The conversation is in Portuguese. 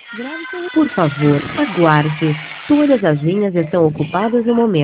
Grave seu Por favor, aguarde. Todas as linhas estão ocupadas no momento.